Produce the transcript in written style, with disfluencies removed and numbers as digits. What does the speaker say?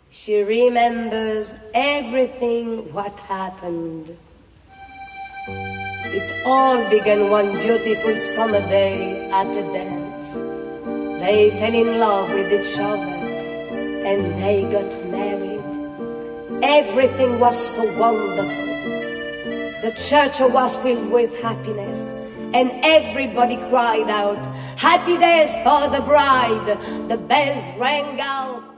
She remembers everything what happened. It all began one beautiful summer day at a dance. They fell in love with each other and they got married. Everything was so wonderful. The church was filled with happiness and everybody cried out, "Happy days for the bride." The bells rang out.